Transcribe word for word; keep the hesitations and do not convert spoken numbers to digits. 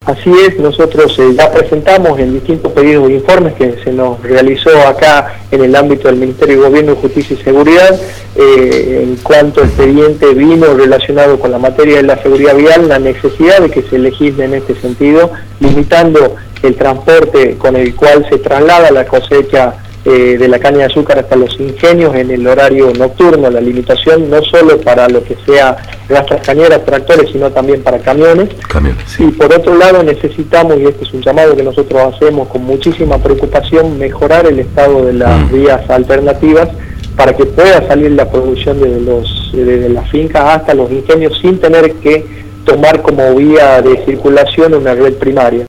Así es, nosotros eh, ya presentamos en distintos pedidos de informes que se nos realizó acá en el ámbito del Ministerio de Gobierno, Justicia y Seguridad, eh, en cuanto expediente vino relacionado con la materia de la seguridad vial, la necesidad de que se legisle en este sentido, limitando el transporte con el cual se traslada la cosecha Eh, de la caña de azúcar hasta los ingenios en el horario nocturno, la limitación no solo para lo que sea rastras cañeras, tractores, sino también para camiones. Camiones, sí. Y por otro lado necesitamos, y este es un llamado que nosotros hacemos con muchísima preocupación, mejorar el estado de las mm. vías alternativas para que pueda salir la producción desde, los, desde las fincas hasta los ingenios sin tener que tomar como vía de circulación una red primaria.